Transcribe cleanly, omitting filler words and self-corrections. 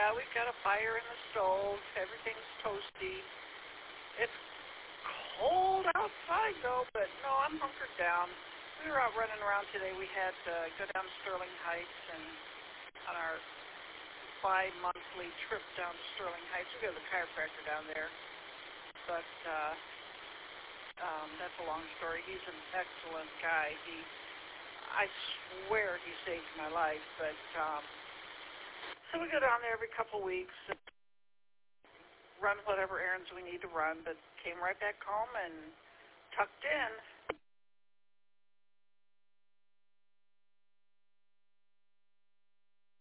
we've got a fire in the stove. Everything's toasty. It's cold outside, though, but no, I'm hunkered down. We were out running around today. We had to go down to Sterling Heights and on our bi-monthly trip down to Sterling Heights. We go to the chiropractor down there. But that's a long story. He's an excellent guy. I swear he saved my life. But so we go down there every couple weeks and run whatever errands we need to run, but came right back home and tucked in.